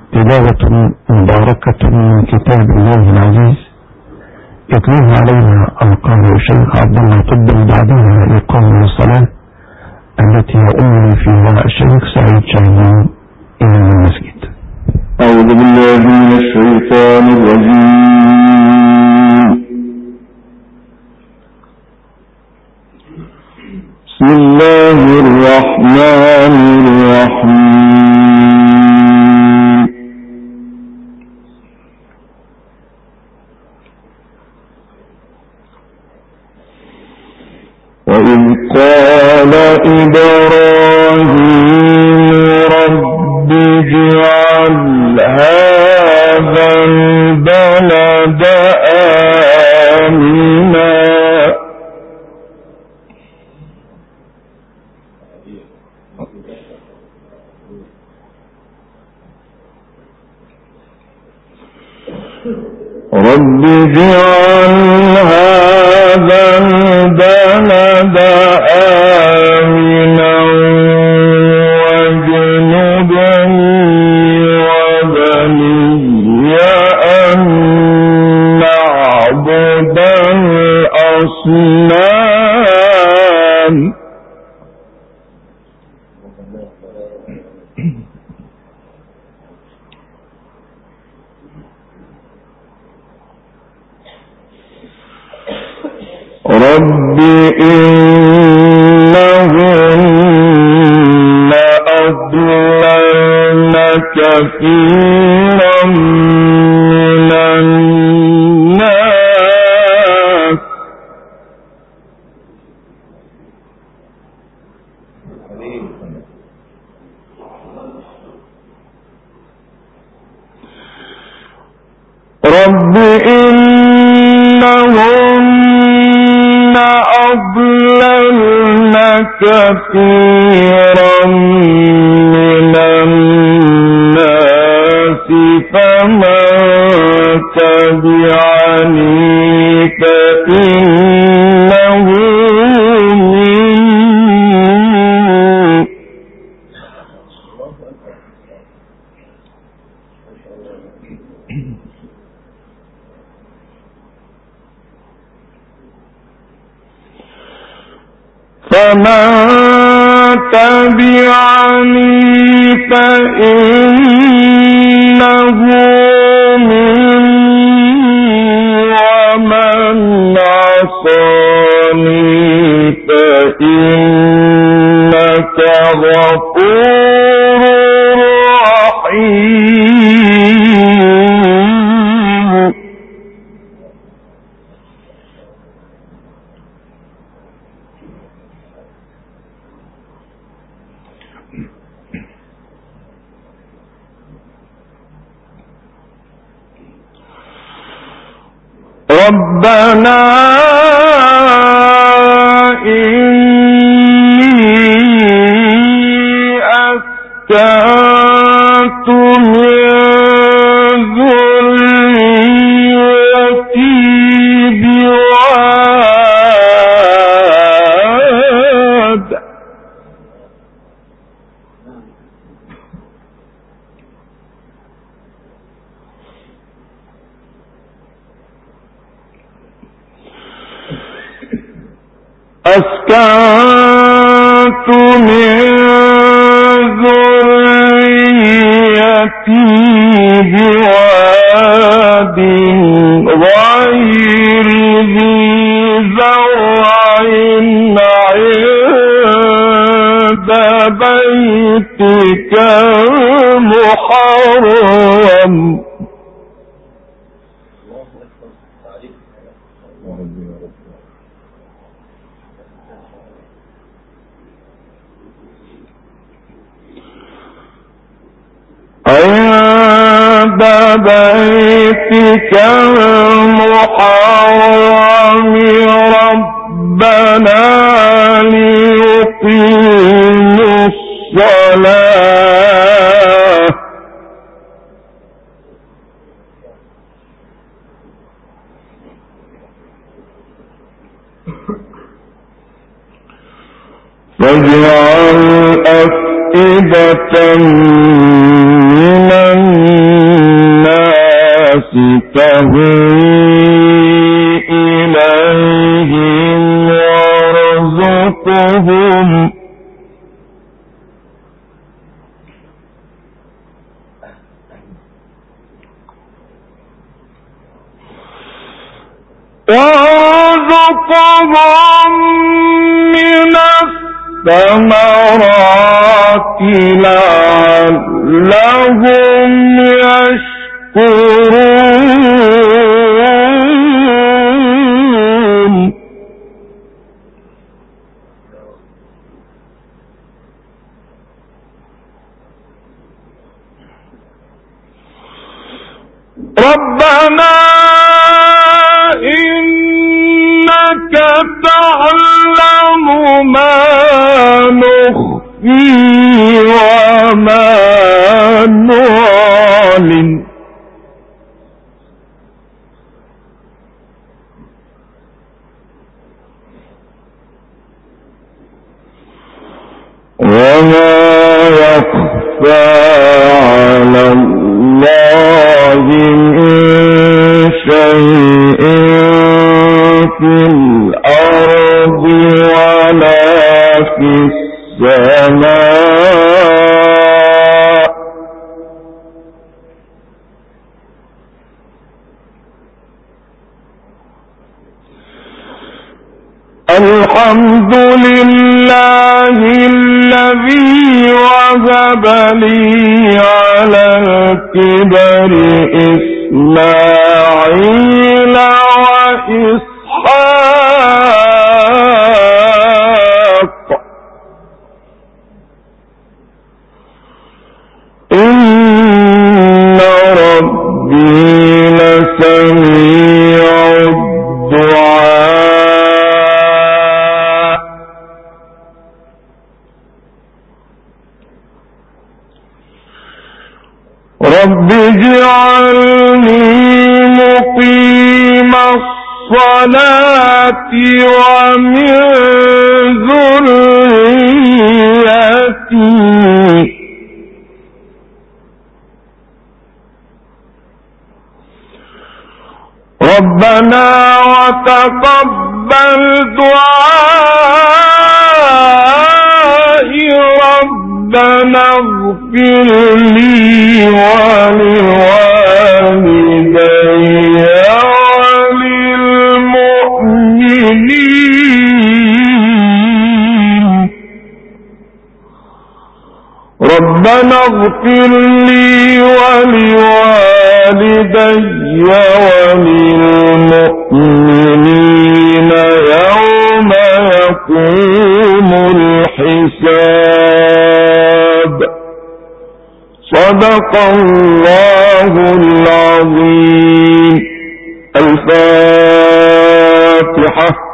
تلاوة مباركة من كتاب الله العزيز يتلوها علينا القارئ الشيخ عبد الله طب، بعدها إقامة الصلاة التي يؤمن فيها الشيخ سعيد شاهين إمام المسجد. أعوذ بالله من الشيطان الرجيم. بسم الله الرحمن الرحيم. وإذ قال إبراهيم رب اجعل هذا البلد آمنا رب اجعل هذا البلد آمنا واجنبني وبني أن نعبد الأصنام رب إنهن أضللن كثيرا من الناس رب إنهن أضللن كثيرا من الناس فمن تبعني فإنه مني فمن تبعني فإنه مني ومن عصاني فإنك غفور رحيم ربنا إني أسكنت من ذريتي بواد أسكنت من ذريتي بواد غير ذي زرع عند بيتك المحرم عند بيتك المحرم ربنا ليقيموا الصلاة فاجعل أفئدة من الناس تهوي إليهم وارزقهم من الثمرات لعلهم يشكرون ربنا إنك تعلم ما نخفي وما نعلن وما يخفى على الله من شيء في الأرض ولا في السماء الحمد لله الذي وهب لي على الكبر إسماعيل وإسحاق إن ربي لسميع الدعاء رب اجعلني مقيم الصلاة ومن ذريتي ربنا وتقبل دعائي ربنا اغفر لي ولوالدي وللمؤمنين ربنا اغفر لي ولوالدي وللمؤمنين يوم يقوم الحساب صدق الله العظيم. الفاتحة.